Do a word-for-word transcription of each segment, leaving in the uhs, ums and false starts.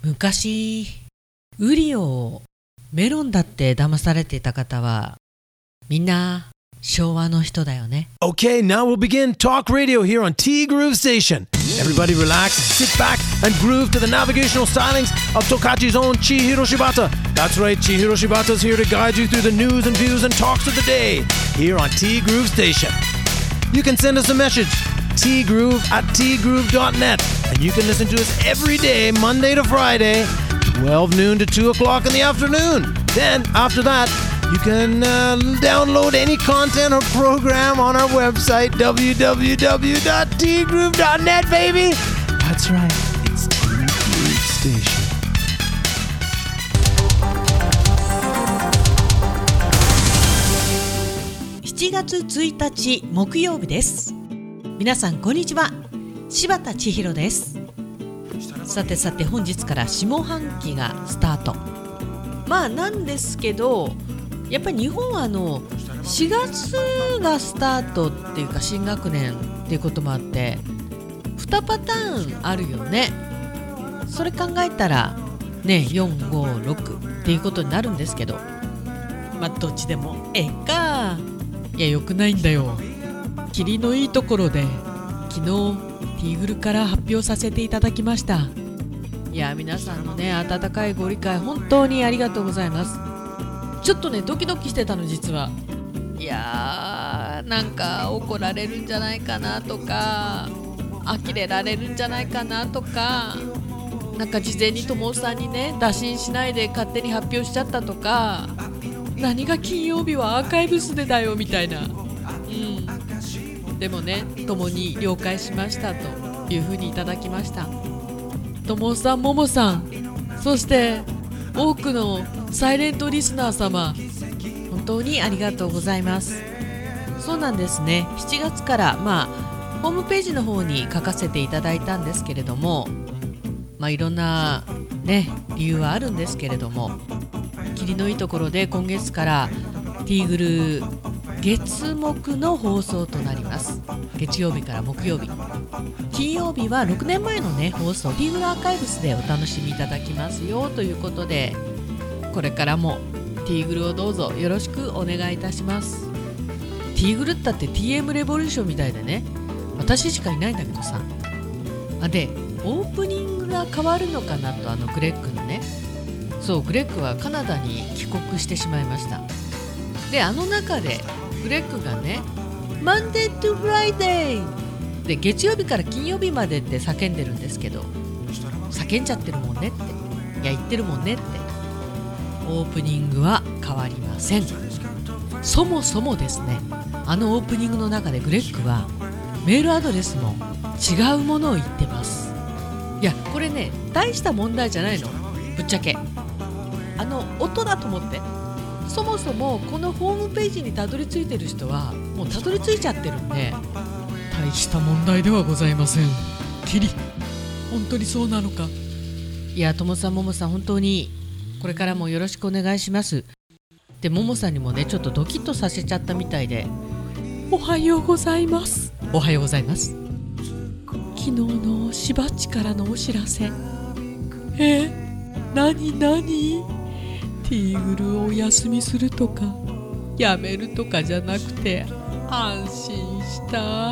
昔ウリをメロンだって騙されていた方はみんな昭和の人だよね。 Okay, now we'll begin Talk Radio here on T Groove Station. Everybody relax, sit back and groove to the navigational stylings of Tokachi's own Chihiro Shibata. That's right, Chihiro Shibata's here to guide you through the news and views and talks of the day here on T Groove Station. You can send us a message, tgroove at tgroove dot net, and you can listen to us every day, Monday to Friday, twelve noon to two o'clock in the afternoon. Then, after that, you can uh, download any content or program on our website, w w w dot t groove dot net, baby. That's right, it's T Groove Station. しちがつついたち木曜日です。皆さんこんにちは、柴田千尋です。さてさて、本日から下半期がスタート。まあなんですけど、やっぱり日本はあのしがつがスタートっていうか新学年っていうこともあってにパターンあるよね。それ考えたらねよん、ご、ろくっていうことになるんですけど、まあどっちでもええか。いやよくないんだよ。霧のいいところで昨日ティーグルから発表させていただきました。いや皆さんのね温かいご理解本当にありがとうございます。ちょっとねドキドキしてたの実は。いやーなんか怒られるんじゃないかなとか呆れられるんじゃないかなとか、なんか事前に友さんにね打診しないで勝手に発表しちゃったとか、何が金曜日はアーカイブスでだよみたいな。うんでもね共に了解しましたというふうにいただきました。友さん、ももさん、そして多くのサイレントリスナー様、本当にありがとうございます。そうなんですね、しちがつからまあホームページの方に書かせていただいたんですけれども、まあいろんなね理由はあるんですけれども、霧のいいところで今月からティーグル月木の放送となります。月曜日から木曜日、金曜日はろくねんまえのね放送ティーグルアーカイブスでお楽しみいただきますよということで、これからもティーグルをどうぞよろしくお願いいたします。ティーグルったって ティーエム レボリューションみたいでね、私しかいないんだけどさ。あでオープニングが変わるのかなと、あのグレッグのね、そうグレッグはカナダに帰国してしまいました。であの中でグレッグがね Monday to Friday で月曜日から金曜日までって叫んでるんですけど、叫んじゃってるもんねって、いや言ってるもんねって、オープニングは変わりません。そもそもですね、あのオープニングの中でグレッグはメールアドレスも違うものを言ってます。いやこれね大した問題じゃないの、ぶっちゃけあの音だと思って。そもそもこのホームページにたどり着いてる人はもうたどり着いちゃってるんで、大した問題ではございません。キリ本当にそうなのか。いやともさん、ももさん、本当にこれからもよろしくお願いします。でももさんにもねちょっとドキッとさせちゃったみたいで、おはようございます。おはようございます。昨日のしばっちからのお知らせ。えなになに、ティーグルをお休みするとかやめるとかじゃなくて安心した。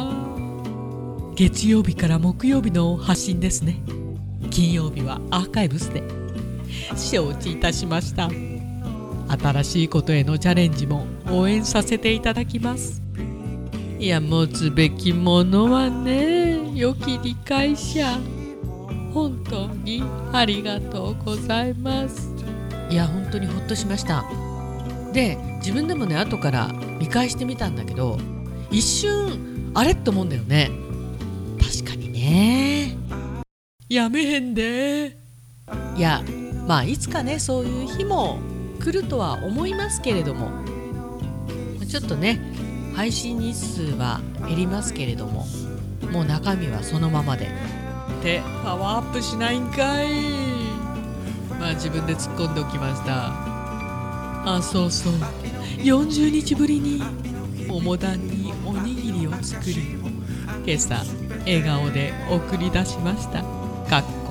月曜日から木曜日の発信ですね。金曜日はアーカイブスで。承知いたしました。新しいことへのチャレンジも応援させていただきます。いや持つべきものはね、良き理解者、本当にありがとうございます。いや本当にほっとしました。で自分でもね後から見返してみたんだけど、一瞬あれって思うんだよね。確かにね、やめへんで。いやまあいつかねそういう日も来るとは思いますけれども、ちょっとね配信日数は減りますけれども、もう中身はそのままで。でパワーアップしないんかい。まあ自分で突っ込んでおきました。あそうそう、よんじゅうにちぶりにおもだんにおにぎりを作り、今朝笑顔で送り出しました。かっこ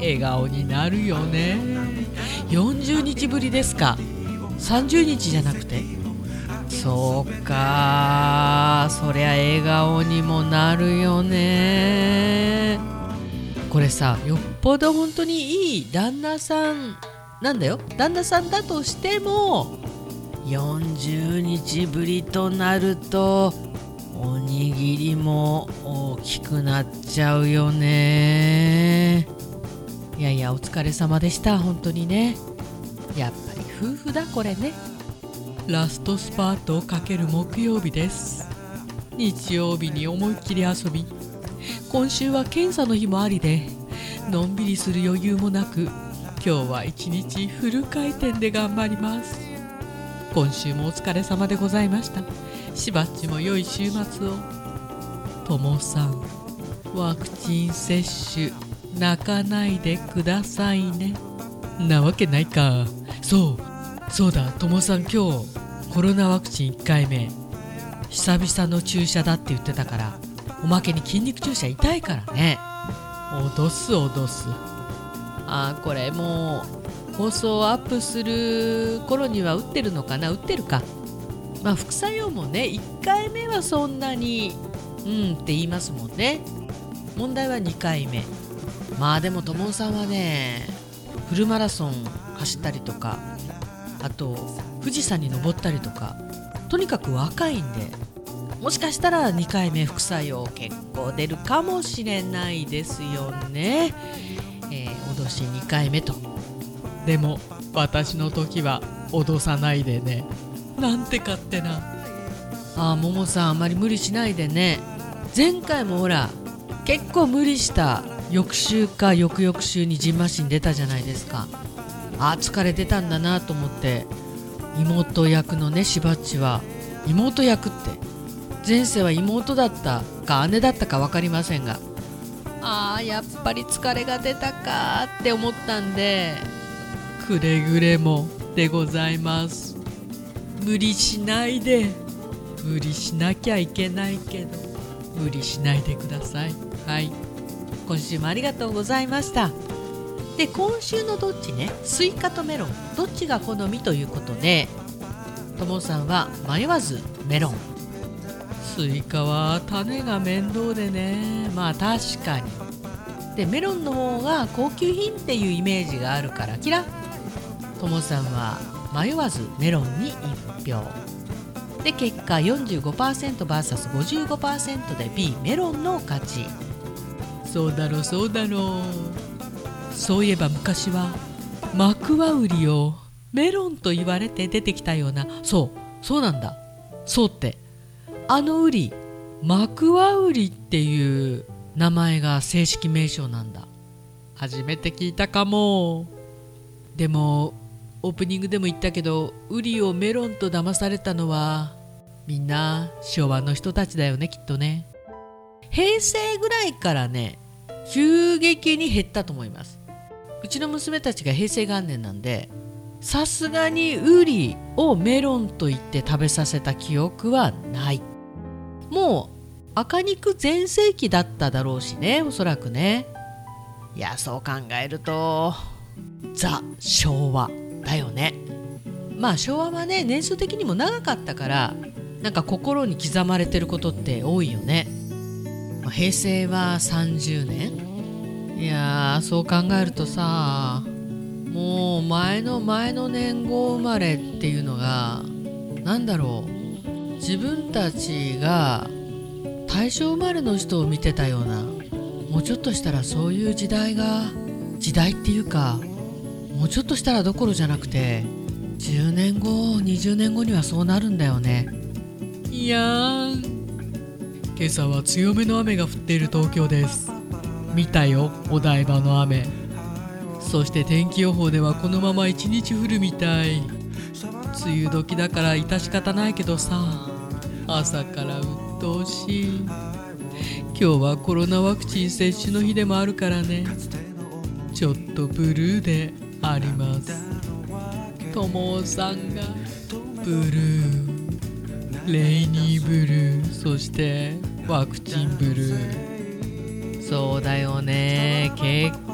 笑顔になるよね。よんじゅうにちぶりですか。さんじゅうにちじゃなくて、そうか、そりゃ笑顔にもなるよね。これさ、よっぽど本当にいい旦那さんなんだよ。旦那さんだとしてもよんじゅうにちぶりとなるとおにぎりも大きくなっちゃうよね。いやいや、お疲れ様でした。本当にね。やっぱり夫婦だこれね。ラストスパートをかける木曜日です。日曜日に思いっきり遊び、今週は検査の日もありでのんびりする余裕もなく、今日は一日フル回転で頑張ります。今週もお疲れ様でございました。しばっちも良い週末を。ともさん、ワクチン接種泣かないでくださいね。なわけないか。そうそうだ、ともさん今日コロナワクチンいっかいめ久々の注射だって言ってたから、おまけに筋肉注射痛いからね。脅す脅す。あー、これもう放送をアップする頃には打ってるのかな。打ってるか。まあ副作用もね、いっかいめはそんなにうんって言いますもんね。問題はにかいめ。まあでもともさんはね、フルマラソン走ったりとか、あと富士山に登ったりとか、とにかく若いんで、もしかしたらにかいめ副作用結構出るかもしれないですよね。えー、脅しにかいめと。でも私の時は脅さないでね。なんて勝手な。あー、ももさんあんまり無理しないでね。前回もほら結構無理した翌週か翌々週にジンマシン出たじゃないですか。あー、疲れ出たんだなと思って。妹役のね、しばっちは妹役って前世は妹だったか姉だったか分かりませんが、あーやっぱり疲れが出たかって思ったんで、くれぐれもでございます。無理しないで。無理しなきゃいけないけど無理しないでください。はい、今週もありがとうございました。で、今週のどっちね、スイカとメロンどっちが好みということで、ともさんは迷わずメロン。スイカは種が面倒でね。まあ確かに。で、メロンの方が高級品っていうイメージがあるからキラ。ともさんは迷わずメロンにいち票で、結果 よんじゅうごパーセントブイエスごじゅうごパーセント で B メロンの勝ち。そうだろうそうだろう。そういえば昔はマクワウリをメロンと言われて出てきたような。そうそうなんだ。そうってあのウリ、マクワウリっていう名前が正式名称なんだ。初めて聞いたかも。でもオープニングでも言ったけど、ウリをメロンと騙されたのはみんな昭和の人たちだよね、きっとね。平成ぐらいからね、急激に減ったと思います。うちの娘たちが平成元年なんで、さすがにウリをメロンと言って食べさせた記憶はない。もう赤肉全盛期だっただろうしね、おそらくね。いや、そう考えるとザ昭和だよね。まあ昭和はね、年数的にも長かったから、なんか心に刻まれてることって多いよね。平成はさんじゅうねん。いやー、そう考えるとさ、もう前の前の年号生まれっていうのが、なんだろう、自分たちが大正生まれの人を見てたような、もうちょっとしたらそういう時代が、時代っていうか、もうちょっとしたらどころじゃなくて、じゅうねんごにじゅうねんごにはそうなるんだよね。いやーん、今朝は強めの雨が降っている東京です。見たよ、お台場の雨。そして天気予報ではこのまま一日降るみたい。梅雨時だから致し方ないけどさ、朝から鬱陶しい。今日はコロナワクチン接種の日でもあるからね、ちょっとブルーであります。ともさんがブルー、レイニーブルー、そしてワクチンブルー。そうだよね、結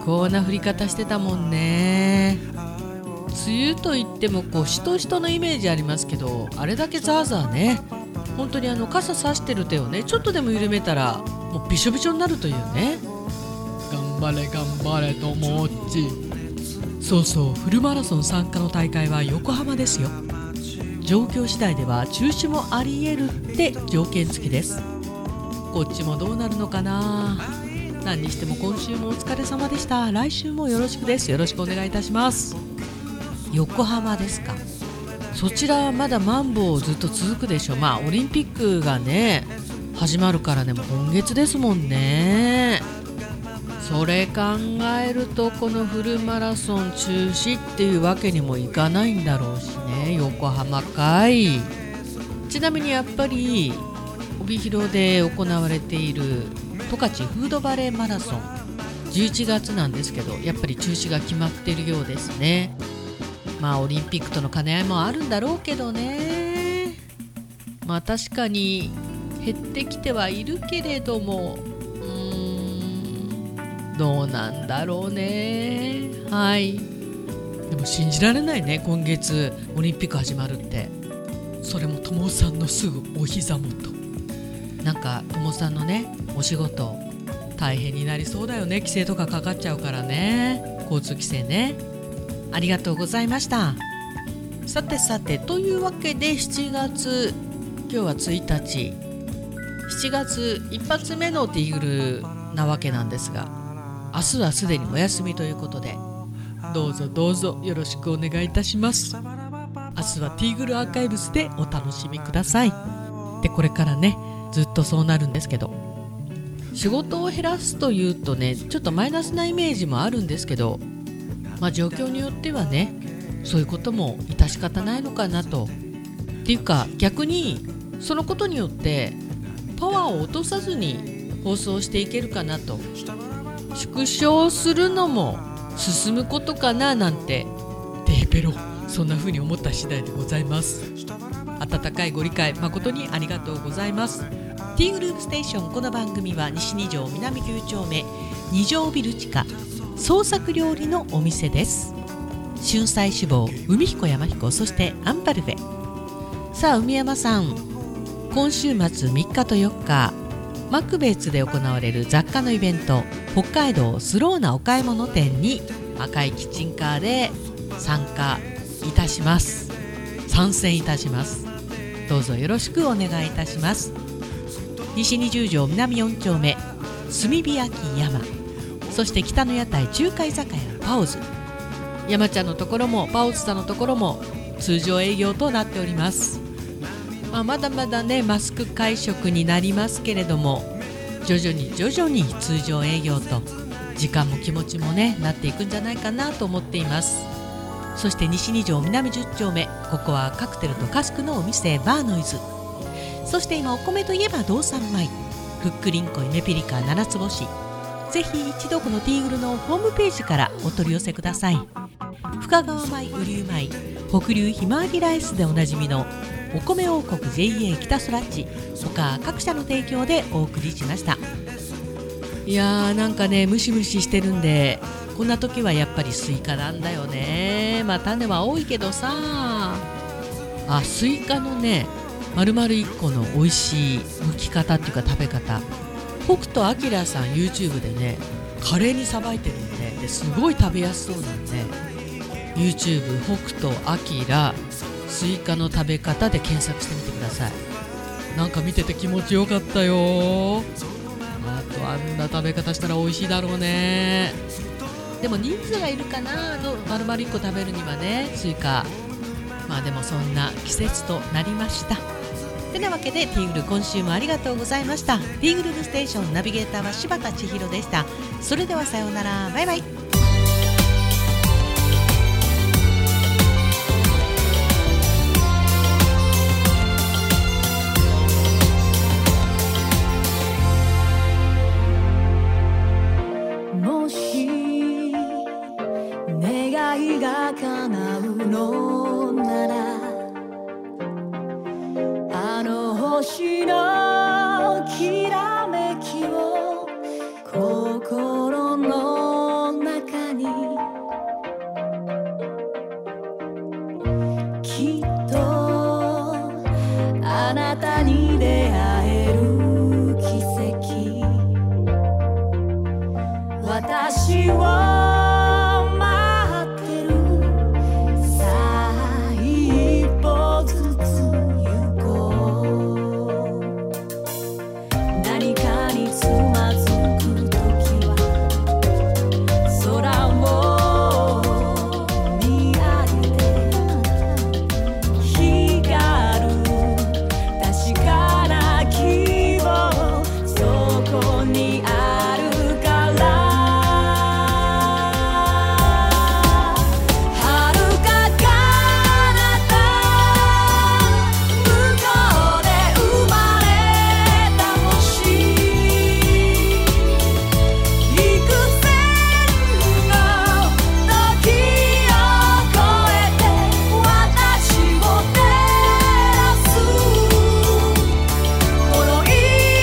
構な降り方してたもんね。梅雨といってもこうしとしとのイメージありますけど、あれだけザーザーね、本当にあの傘差してる手をねちょっとでも緩めたらもうびしょびしょになるというね。頑張れ頑張れともっち。そうそう、フルマラソン参加の大会は横浜ですよ。状況次第では中止もあり得るって条件付きです。こっちもどうなるのかな。何にしても今週もお疲れ様でした。来週もよろしくです。よろしくお願いいたします。横浜ですか。そちらはまだマンボウずっと続くでしょ。まあオリンピックがね始まるからね、もう今月ですもんね。それ考えるとこのフルマラソン中止っていうわけにもいかないんだろうしね。横浜かい。ちなみにやっぱり帯広で行われている十勝フードバレーマラソンじゅういちがつなんですけど、やっぱり中止が決まっているようですね。まあオリンピックとの兼ね合いもあるんだろうけどね。まあ確かに減ってきてはいるけれども、うーんどうなんだろうね。はい。でも信じられないね、今月オリンピック始まるって。それも友さんのすぐお膝元。なんか友さんのねお仕事大変になりそうだよね。規制とかかかっちゃうからね、交通規制ね。ありがとうございました。さてさて、というわけでしちがつ、今日はついたち、しちがつ一発目のティーグルなわけなんですが、明日はすでにお休みということで、どうぞどうぞよろしくお願いいたします。明日はティーグルアーカイブスでお楽しみください。でこれからねずっとそうなるんですけど、仕事を減らすというとねちょっとマイナスなイメージもあるんですけど、まあ状況によってはねそういうことも致し方ないのかなと。っていうか逆にそのことによってパワーを落とさずに放送していけるかなと、縮小するのも進むことかななんてデーペロそんな風に思った次第でございます。温かいご理解誠にありがとうございます。ティーグループステーション、この番組は西に条南きゅう丁目に条ビル地下創作料理のお店です。春菜志望、海彦山彦、そしてアンパルフェ。さあ海山さん、今週末みっかとよっかマクベツで行われる雑貨のイベント、北海道スローなお買い物店に赤いキッチンカーで参加いたします。参戦いたします。どうぞよろしくお願いいたします。西にじゅう条南よん丁目炭火焼き山、そして北の屋台中華居酒屋パオズ。山ちゃんのところもパオズさんのところも通常営業となっております。まあ、まだまだねマスク会食になりますけれども、徐々に徐々に通常営業と時間も気持ちもねなっていくんじゃないかなと思っています。そして西に条南じゅう丁目、ここはカクテルとカスクのお店バーノイズ。そして今お米といえば道産米、ふっくりんこ夢ピリカ七つ星。ぜひ一度このティーグルのホームページからお取り寄せください。深川米、雨竜米、北流ひまわりライスでおなじみのお米王国 ジェイエー 北そらっち他各社の提供でお送りしました。いやーなんかねムシムシしてるんで、こんな時はやっぱりスイカなんだよね。まあ種は多いけどさあ、スイカのね丸々いっこの美味しい剥き方っていうか食べ方、北斗晶さん YouTube でね華麗にさばいてるんで、ですごい食べやすそうなんで YouTube 北斗晶スイカの食べ方で検索してみてください。なんか見てて気持ちよかったよ。あとあんな食べ方したら美味しいだろうね。でも人数がいるかな、あの丸々いっこ食べるにはねスイカ。まあでもそんな季節となりました。てなわけでティーグル今週もありがとうございました。ティーグループステーションナビゲーターは柴田千尋でした。それではさようなら、バイバイ。 もし願いが叶うのなら、あの星のきらめきを心の中きっとあなたに出会える奇跡私を待ってるさあ一歩ずつ行こう何かにつまずくときは空を見上げて光る確かな希望そこにあるから遥か彼方向こうで生まれた星幾千の時を超えて私を照らすこの命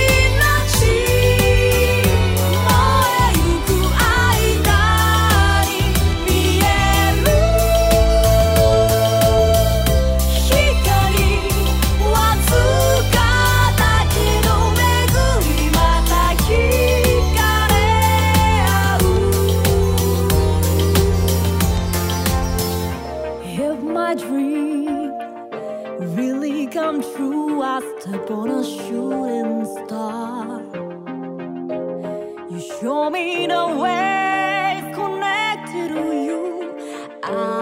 燃えゆく間に見える光わずかだけど巡りまた惹かれ合う If my dream really come true, I step on a shooting star. You show me the way, connected to you. I